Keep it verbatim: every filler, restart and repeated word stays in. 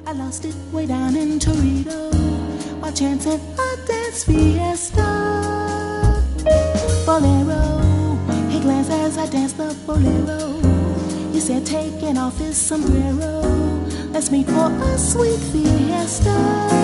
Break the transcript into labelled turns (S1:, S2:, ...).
S1: I lost it way down in Torito while chanting a dance fiesta. Bolero, he glanced as I danced the bolero. He said, taking off his sombrero, let's meet for a sweet fiesta.